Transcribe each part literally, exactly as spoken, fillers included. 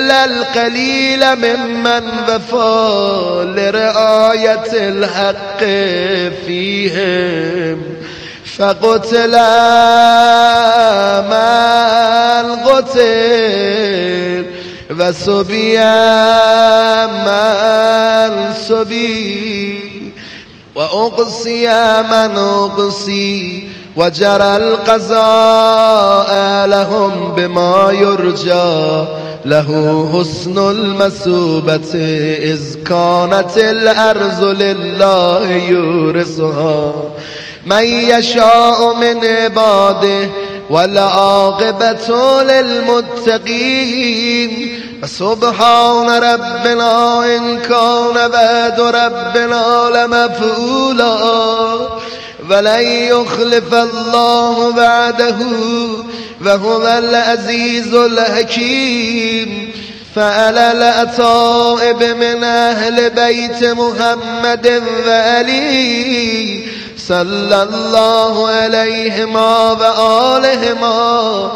القليل ممن وفى لرعاية الحق فيهم فقتل من قتل وسبي من سبي وأقصي من أقصي وجرى القضاء لهم بما يرجى له حسن المثوبة إذ كانت الأرض لله يورثها من يشاء من عباده والعاقبة للمتقين سبحان ربنا إن كان وعد ربنا لمفعولا ولن يخلف الله وعده وهو العزيز الحكيم فعلى الأتائب من أهل بيت محمد وعلي صلى الله عليهما وآلهما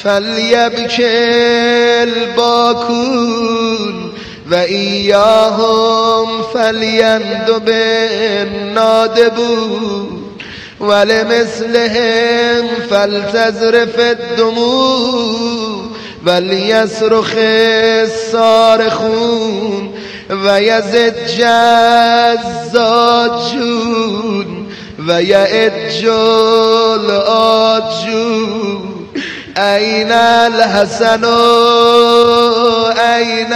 فليبكي الباكون وإياهم فليندب النادبون ولمثلهم فلتزرف الدموع وليصرخ الصارخون ويزج الزاجون ويأج الآجون أين الحسن أين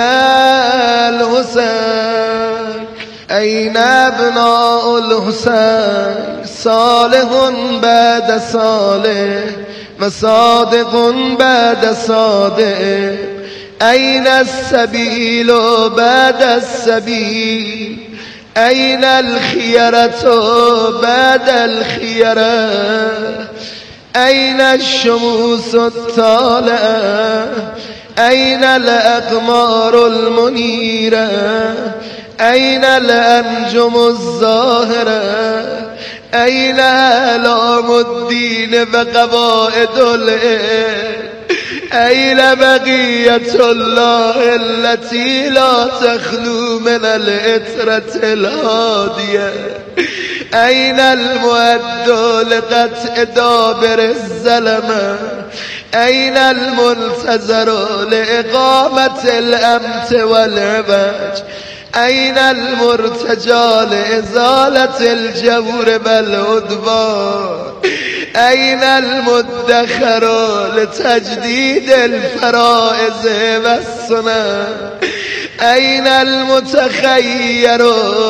الحسين أين ابناء الحسين صالح بعد صالح وصادق بعد صادق أين السبيل بعد السبيل أين الخيرة بعد الخيرة أين الشموس الطالعة أين الأقمار المنيرة أين الأنجم الظاهرة أين أعلام الدين وقواعد العلم أين بقية الله التي لا تخلو من الإترة الهادية أين المؤد لقطع دابر الزلمة أين المنتظر لإقامة الأمت والعباج أين المرتجى لإزالة الجور والعدوان أين المدخر لتجديد الفرائض والسنن أين المتخير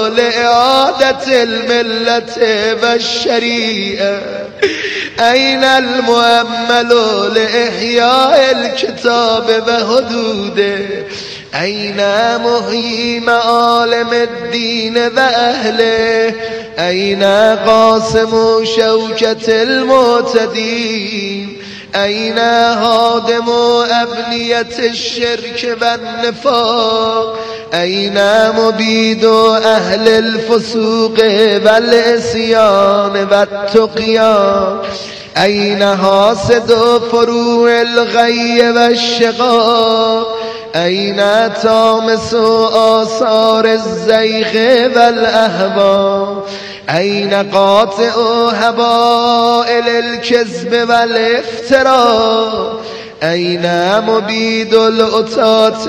لإعادة الملة والشريعة أين المؤمل لإحياء الكتاب وحدوده أين محيي معالم الدين وأهله أين قاسم شوكة المعتدين أين هادم أبنية الشرك والنفاق أين مبيد أهل الفسوق والعصيان والطغيان أين حاسد فروع الغي والشقاق أين تامس آثار الزيغ والأهواء أين قاطع هبائل الكذب والافتراء أين مبيد الأتات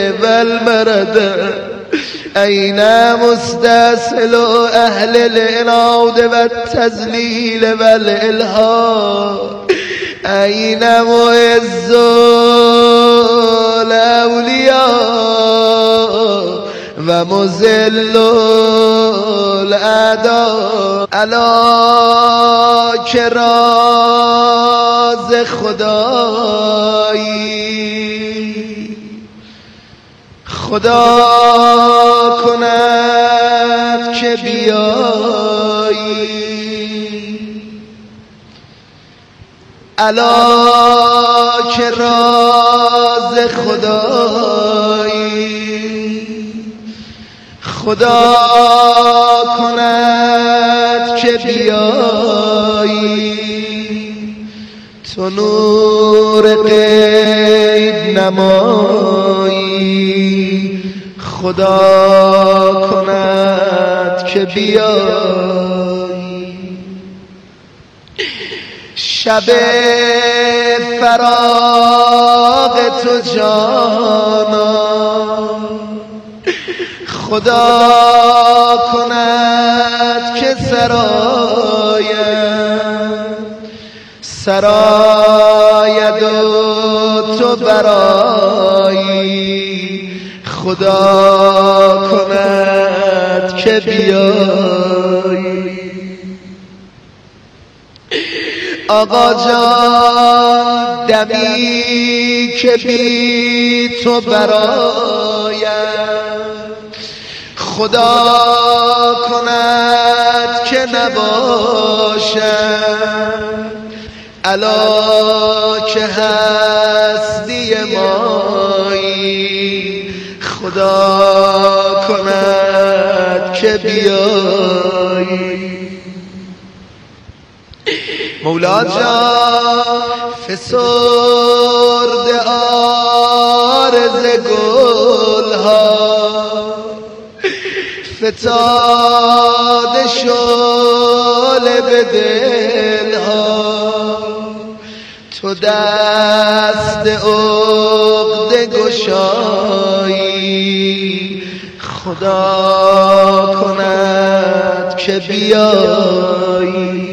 والمرد أين مستسل أهل الإناد والتذليل والإلهاء أين معز الأولياء ومذل الأعداء ألا که راز خدایی خدا کند که بیایی الا که راز خدایی خدا کند که بیایی تو نور غیب نمایی خدا کند که بیایی. شب فراق تو جانا خدا کند که سراید سراید و تو برایی. خدا کند که بیایی. آقا جان دمی که بی تو برایم خدا کند که نباشم. الا که هستی مایی خدا کند که بیایی. مولا جان فسرده عارض گلها فتاده شعله به دلها. تو دست عقده گشایی خدا کند که بیایی.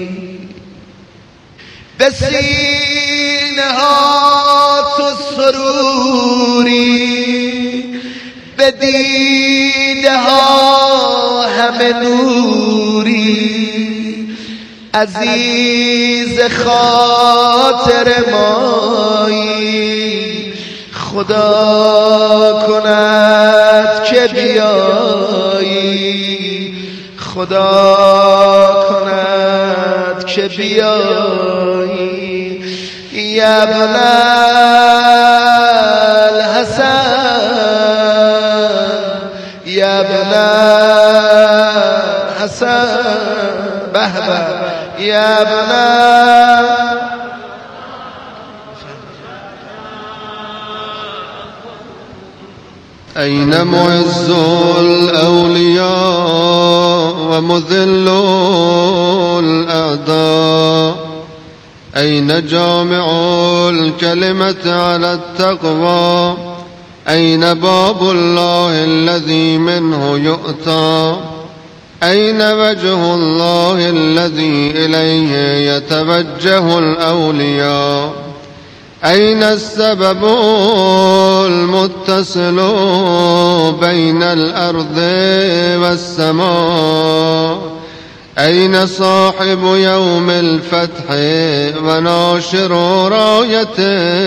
به سینه ها تو سروری به دیده ها همه نوری. عزیز خاطر مایی خدا کند که بیایی. خدا کند که بیایی. یا ابن الحسن یا ابن الحسن به به یا ابن. أين معز الأولياء ومذل الأعداء؟ أين جامع الكلمة على التقوى؟ أين باب الله الذي منه يؤتى؟ أين وجه الله الذي إليه يتوجه الأولياء؟ أين السبب المتصل بين الأرض والسماء؟ أين صاحب يوم الفتح وناشر راية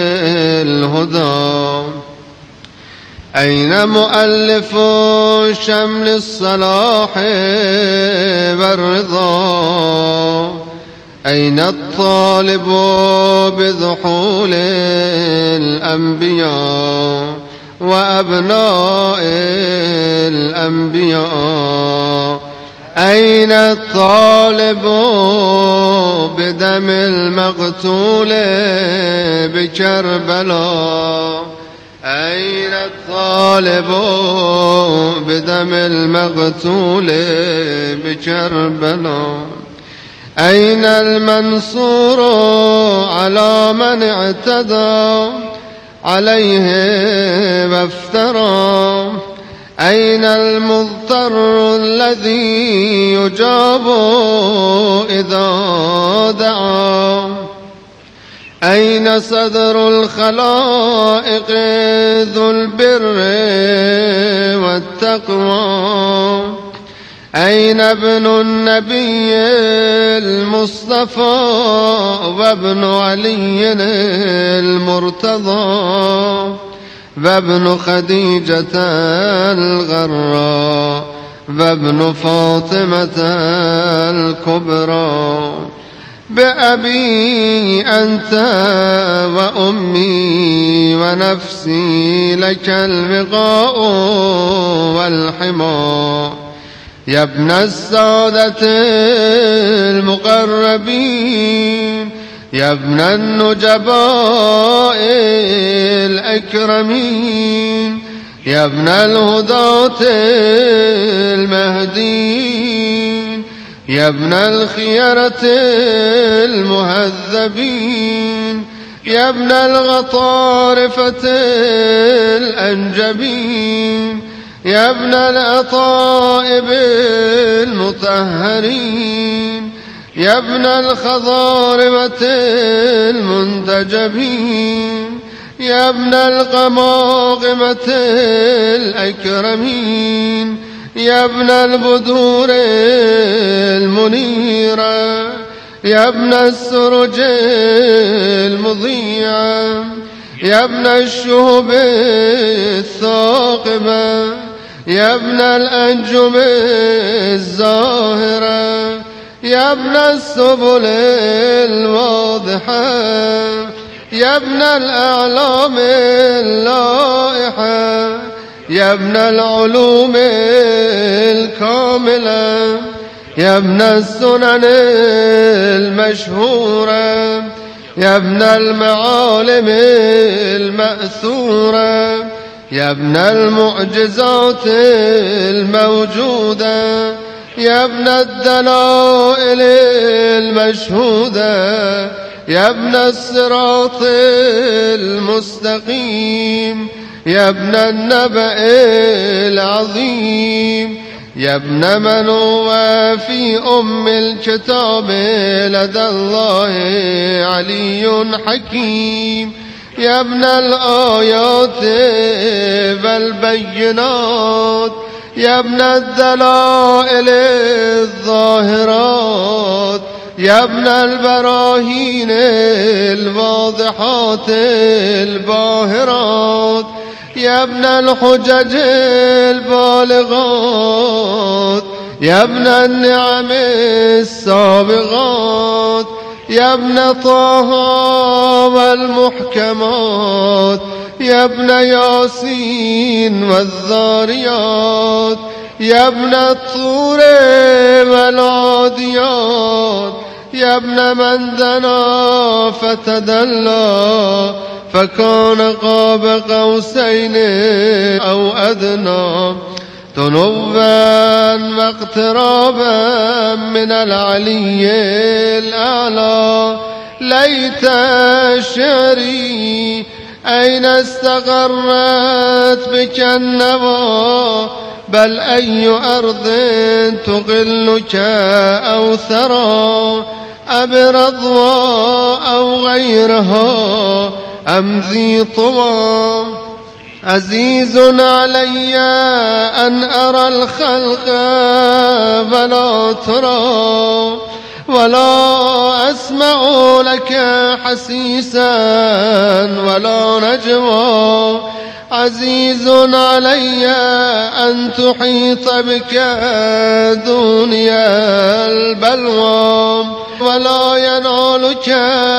الهدى؟ أين مؤلف شمل الصلاح والرضا؟ أين الطالب بذحول الأنبياء وأبناء الأنبياء؟ أين الطالب بدم المقتول بكربلاء؟ أين الطالب بدم المقتول بكربلاء؟ أين المنصور على من اعتدى عليه وافترى؟ أين المضطر الذي يجاب إذا دعا؟ أين صدر الخلائق ذو البر والتقوى؟ أين ابن النبي المصطفى وابن علي المرتضى وابن خديجة الغراء وابن فاطمة الكبرى؟ بأبي أنت وأمي ونفسي لك الوقاء والحمى. يا ابن السادة المقربين يا ابن النجباء الأكرمين يا ابن الهداة المهديين يا ابن الخيرة المهذبين يا ابن الغطارفة الأنجبين يا ابن الأطائب المطهرين يا ابن الخضارمة المنتجبين يا ابن القماقمة الأكرمين يا ابن البدور المنيرة يا ابن السرج المضيعة يا ابن الشهب الثاقبة يا ابن الأنجم الزاهرة يا ابن السبل الواضحة يا ابن الأعلام اللائحة يا ابن العلوم الكاملة يا ابن السنن المشهورة يا ابن المعالم المأثورة يا ابن المعجزات الموجودة يا ابن الدلائل المشهودة يا ابن الصراط المستقيم يا ابن النبأ العظيم يا ابن من هو في أم الكتاب لدى الله علي حكيم يا ابن الآيات والبينات يا ابن الدلائل الظاهرات يا ابن البراهين الواضحات الباهرات يا ابن الحجج البالغات يا ابن النعم السابغات يا ابن طه والمحكمات يا ابن ياسين والذاريات يا ابن الطور والعاديات يا ابن من دنا فتدلى فكان قاب قوسين أو أدنى تنوّا واقترابا من العلي الأعلى ليت شعري أين استقرت بك النوى بل أي أرض تقلك أو ثرى أبرضوى أو غيرها أم ذي طوى عزيز علي أن أرى الخلق ولا ترى ولا أسمع لك حسيسا ولا نجوى عزيز علي أن تحيط بك دنيا البلوى ولا ينالك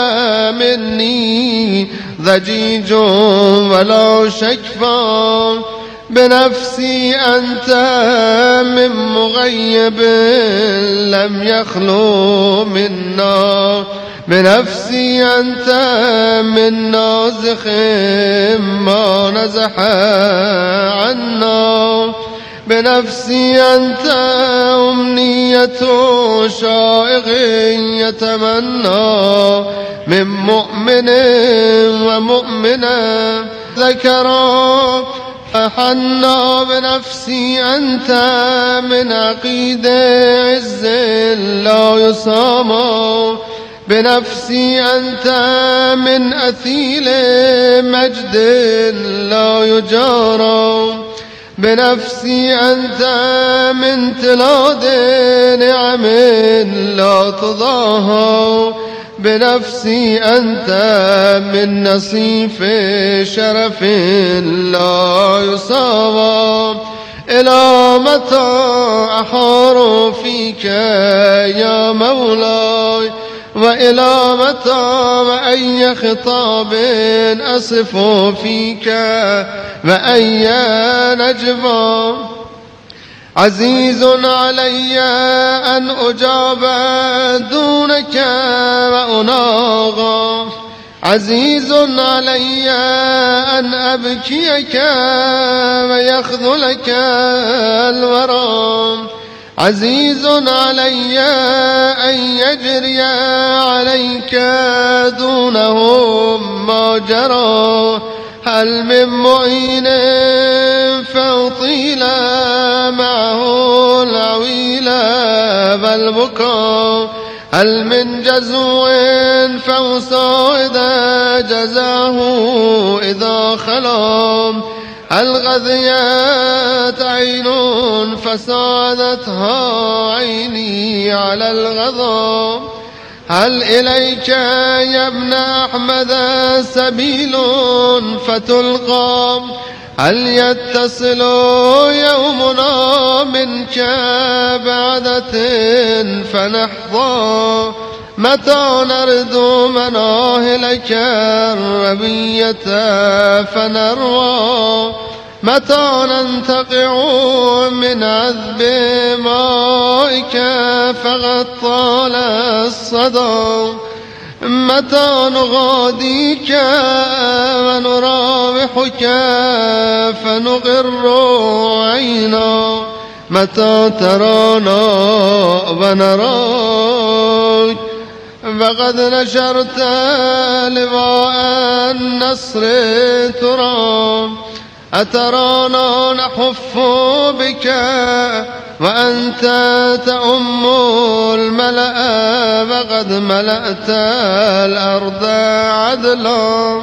مني ضجيج ولا شكفى بنفسي أنت من مغيب لم يخلو منا بنفسي أنت من نازخ ما نزح عنا بنفسي أنت أمنية شائق يتمنى من مؤمن ومؤمنة ذكرا أحنا بنفسي أنت من عقيد عز لا يصامى بنفسي أنت من أثيل مجد لا يجارى بنفسي أنت من تلاد نعم لا تضاهى بنفسي أنت من نصيف شرف لا يساوى إلى متى أحار فيك يا مولاي وإلى متى وأي خطاب أصف فيك وأي نجوى عزيز علي أن أجاب دونك وأناغى عزيز علي أن أبكيك يخذلك الورى. عزيز علي أن يجري عليك دونهم ما جرى. هل من معين فأطيل معه العويل بل بكى. هل من جزو فأصعد جزاه إذا خلا. هل غذيت عين فسادتها عيني على الغضا. هل إليك يا ابن أحمد سبيل فتلقى. هل يتصل يومنا منك بعدة فنحظى. متى نرد مناهلك الربية فنروى. متى ننتقع من عذب مائك فغطى الصدى. متى نغاديك ونراوحك فنغر عينا. متى ترانا ونراك فقد نشرت لواء النصر ترى. أترانا نحف بك وأنت تؤم الملأ فقد ملأت الأرض عدلا.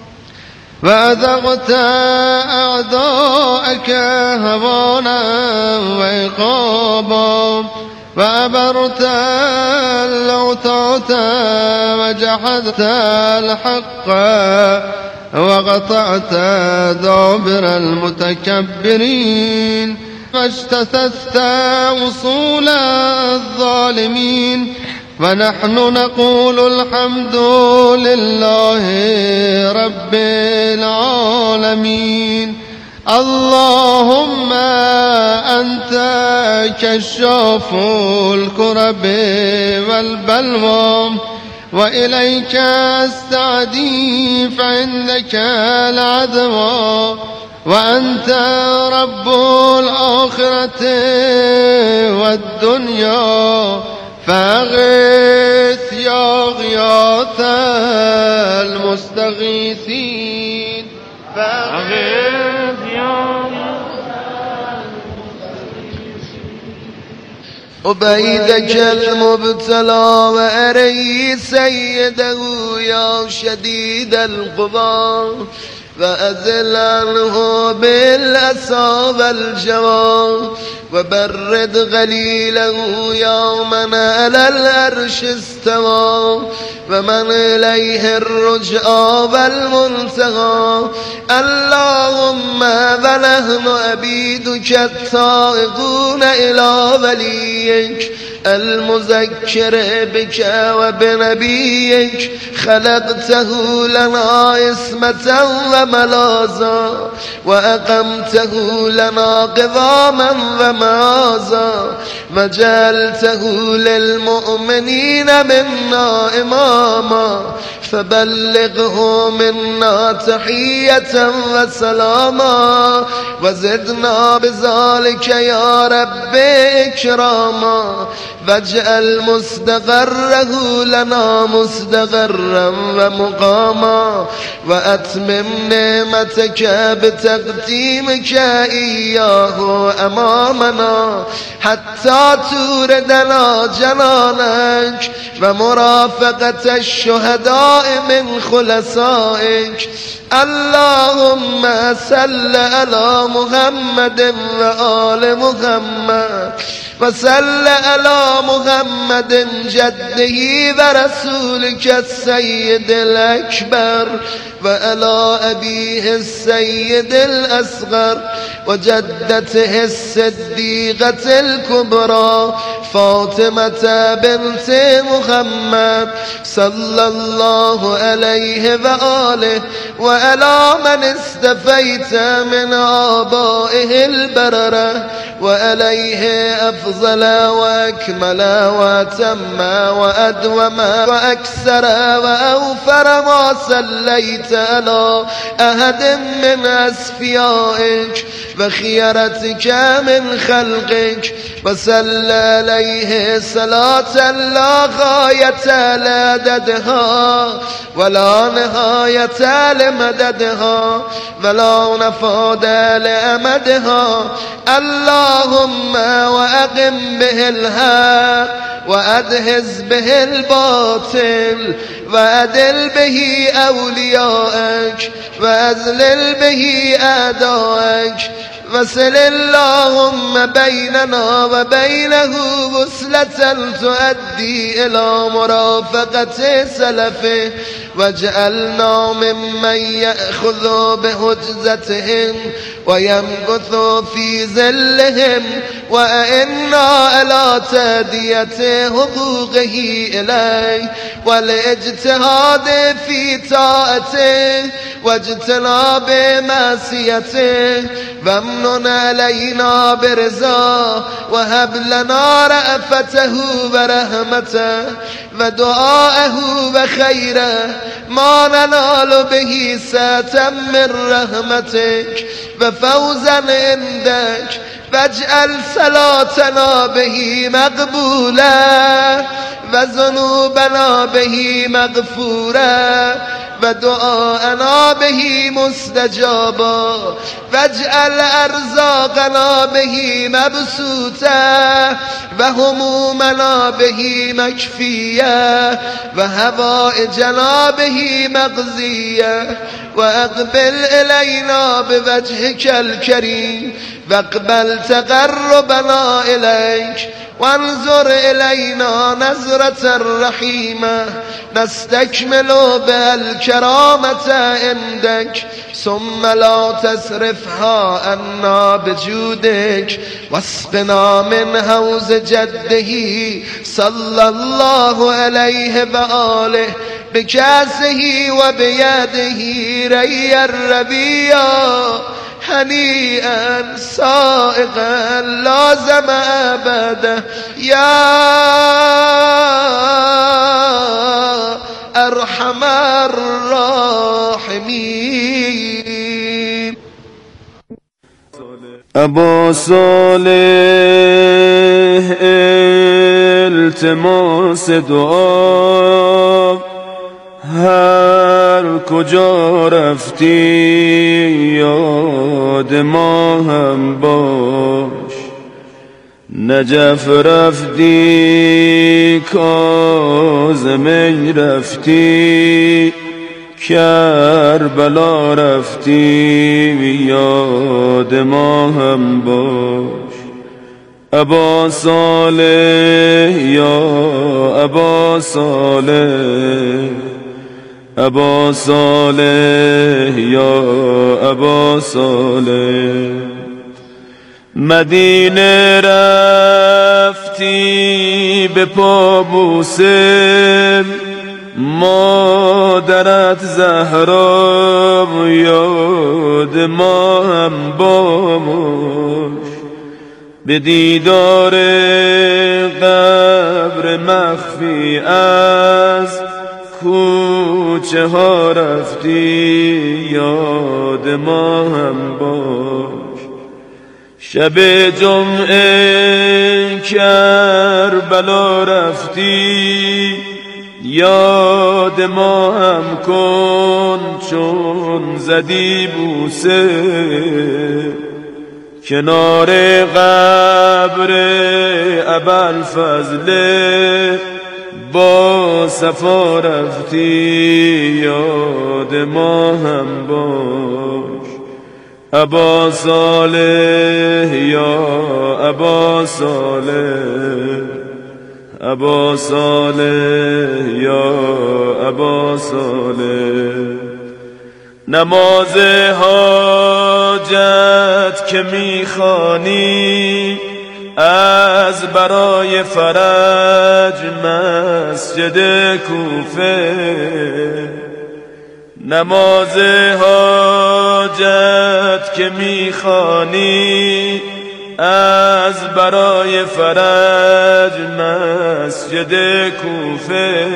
وأذقت أعداءك هوانا وعقابا. وأبرت اللوطات وجحدت الحق وقطعت دابر المتكبرين. فاجتثثت وصول الظالمين. ونحن نقول الحمد لله رب العالمين. اللهم أنت كشاف الكرب والبلوى. وإليك استعدي فعندك العدوى. وأنت رب الآخرة والدنيا. فأغث يا غياث المستغيثين. فأغث يا عبيدك المبتلى وأري سيده يا شديد القضاء. وأزل عنه بالأسى والجوى. وبرد غليله يا من على العرش استوى. ومن إليه الرجعى والمنتهى. اللهم ونحن عبيدك التائبون إلى وليك المذكر بك وبنبيك. خلقته لنا عصمة وملاذا. وأقمته لنا قواما ومعازا. وجعلته للمؤمنين منا إماما. فبلغه منا تحية وسلاما. وزدنا بذلك يا رب إكراما. واجعل مستقره لنا مستقرا ومقاما. وأتمم نعمتك بتقديمك إياه أمامنا. حتى توردنا جنانك ومرافقة الشهداء من خلصائك. اللهم صل على محمد وآل محمد. وصل على محمد جده ورسولك السيد الأكبر. وعلى أبيه السيد الأصغر. وجدته الصديقة الكبرى فاطمة بنت محمد صلى الله عليه وآله. وعلى من استفيت من آبائه البررة وإليه أفضل وأكمل وأتم وأدوم وأكثر وأوفر ما صليت على أحد من أصفيائك وخيرتك من خلقك وصلى عليه صلاة لا غاية لعددها ولا نهاية لمددها ولا نفاد لأمدها. اللهم وأقم به الحق وأدهز به الباطل وأدل به أوليائك وأذلل به أعدائك وصل اللهم بيننا وبينه وصلة تؤدي إلى مرافقة سلفه واجعلنا ممن يأخذ بحجزتهم ويمكث في ظلهم وإنا على تأدية حقوقه إليه والاجتهاد في طاعته واجتناب معصيته وامنن علينا برضاه وهب لنا رأفته ورحمته ودعاءه وخيره ما ننال به ساعة من رحمتك وفوزا عندك واجعل صلاتنا به مقبولا وذنوبنا به مغفورا ودعاءنا به مستجابا واجعل أرزاقنا به مبسوطا وهمومنا به مكفيا وهوائجنا به مقضيا وأقبل إلينا بوجهك الكريم واقبل تقربنا إليك وانظر إلينا نظرة رحيمة نستكمل بها الكرامة عندك ثم لا تصرفها عنا بجودك واسقنا من حوض جده صلى الله عليه وآله بكاسه وبيده ري الربيع هنيئا سائغا لازم أبدا يا أرحم الراحمين. ابا صالح التماس دعا هر کجا رفتی یاد ما هم باش نجف رفتی کاظمی رفتی کربلا رفتی یاد ما هم باش ابا صالح یا ابا صالح ابا صالح یا ابا صالح مدینه رفتی به پا بوسه مادرت زهرا یاد ما هم باش به دیدار قبر مخفی از کوچه ها رفتی یاد ما هم باش شب جمعه کربلا رفتی یاد ما هم کن چون زدی بوسه کنار قبر ابوالفضل با صفا رفتی یاد ما هم باش ابا صالح یا ابا صالح ابا صالح یا ابا صالح نماز حاجت که میخوانی از برای فرج مسجد کوفه نماز حاجت که میخوانی از برای فرج مسجد کوفه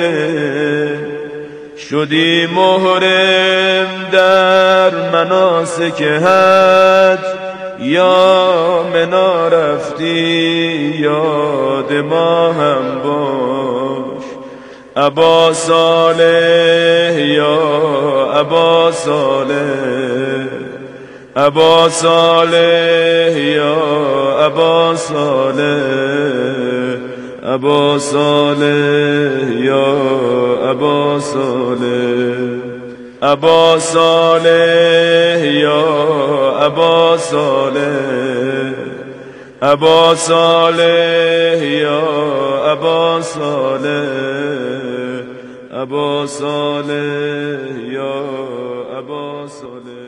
شدی محرم در مناسک حج یا منا رفتی یاد ما هم باش ابا صالح یا ابا صالح ابا صالح یا ابا صالح ابا صالح یا ابا صالح ابا صالح یا ابا صالح ابا صالح یا ابا صالح ابا صالح یا ابا صالح.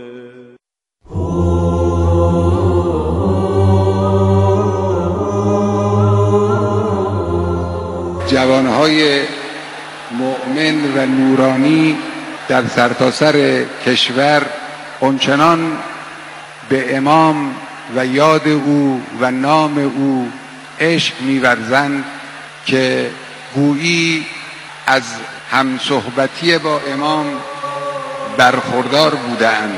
جوانهای مؤمن و نورانی در سرتاسر کشور آنچنان به امام و یاد او و نام او عشق می‌ورزند که گویی از همصحبتی با امام برخوردار بودند.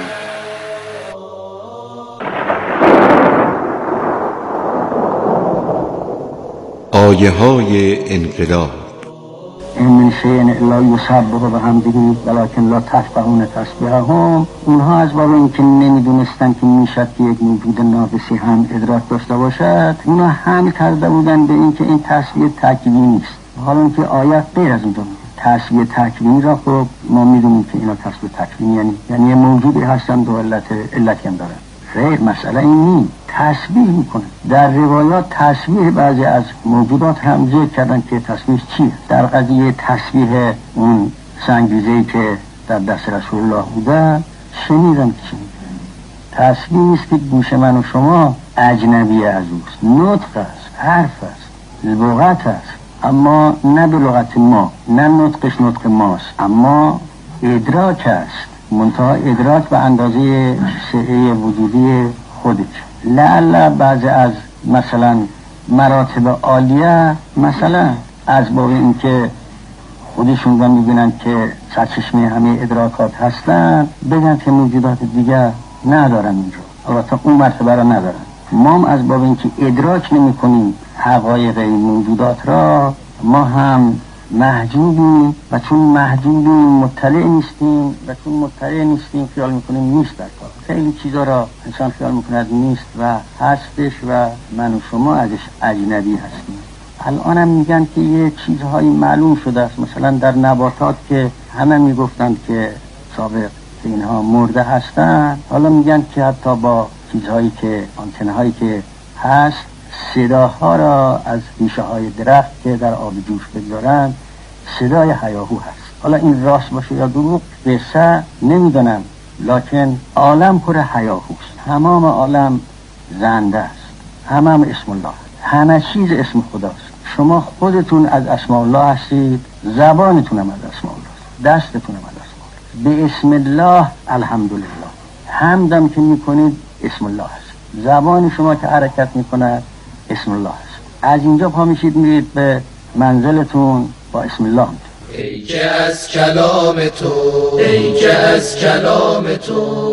آیه های انقلاب. من شیء الا یسبح بحمده ولکن لا تفقهون تسبیحهم. اونها از باب اینکه نمیدونستن که میشد که یک موجود ناقصی هم ادراک داشته باشد، اونها حمل کرده بودن به اینکه این تسبیح تکوینی نیست، حالا که آیات غیر از اونجا میگه. تسبیح تکوینی را خب ما میدونیم که اینا تسبیح تکوینی یعنی یعنی یه موجودی هستن دو علت علتی هم دارن. خیر، مسئله این نیست، تسبیح میکنه. در روایات تسبیح بعضی از موجودات هم ذکر کردن که تسبیح چیه. در قضیه تسبیح اون سنگریزه‌ای که در دست رسول الله بوده شنیدم که چی میگه. تسبیح نیست که گوش من و شما اجنبی از اوست، نطق است، حرف است، لغت است، اما نه به لغت ما، نه نطقش نطق ماست، اما ادراک است، منتها ادراک به اندازه سعه وجودی خودش. لعل بعضی از مثلا مراتب عالیه مثلا از باب اینکه خودشون رو میبینن که سرچشمه همه ادراکات هستن بگن که موجودات دیگه ندارن اینجا، البته اون مرتبه را ندارن. ما هم از باب اینکه ادراک نمی کنیم حقایق این موجودات را، ما هم محجوبیم و چون محجوبیم مطلع نیستیم و چون مطلع نیستیم خیال میکنیم نیست در کار. خیلی چیزا را انسان خیال میکند نیست و هستش و من و شما ازش اجنبی هستیم. الان هم میگن که یه چیزهایی معلوم شده است، مثلا در نباتات که همه میگفتند که سابق که اینها مرده هستن، حالا میگن که حتی با چیزهایی که آنتنه هایی که هست صداها را از ریشه های درخت که در آب جوش بگذارن صدای هیاهو هست. حالا این راست باشه یا دروغ قصه نمیدونم، لکن عالم پر هیاهوست، تمام عالم زنده است، همه هم اسم الله، همه چیز اسم خداست. شما خودتون از اسم الله هستید، زبانتون هم از اسم الله است، دستتون هم از اسم الله. به اسم الله الحمدلله، حمدم که میکنید اسم الله است، زبان شما که حرکت میکنه اسم الله است. از اینجا پا میشید میرید به منزلتون با اسم الله. ای که از کلام تو ای که از کلام تو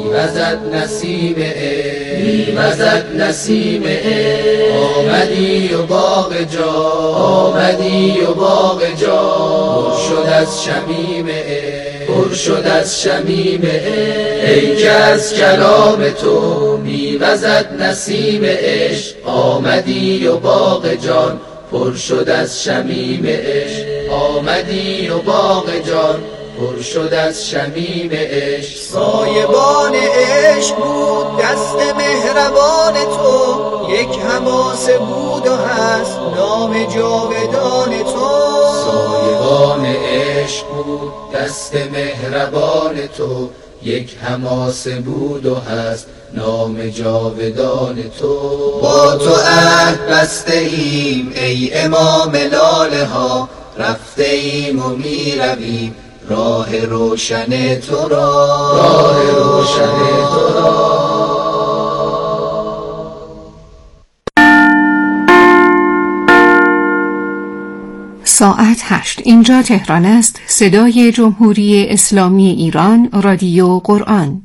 میوزد نسیم عشق میوزد نسیم عشق آمدی و باغ جا آمدی و باغ جا پر شد از شمیم عشق پر شد از شمیم عشق. ای که از کلام تو میوزد نسیم عشق آمدی و باغ جان پر شد از شمیم عشق آمدی و باغ جان پر شد از شمیم عشق. سایبان عشق بود دست مهربان تو، یک حماسه بود و هست نام جاودان تو. سایبان عشق بود دست مهربان تو، یک حماسه بود و هست نام جاودان تو. با تو عهد بسته ایم ای امام لاله ها، رفته ایم و می رویم راه روشن تو را راه روشن تو را. ساعت هشت. اینجا تهران است. صدای جمهوری اسلامی ایران، رادیو قرآن.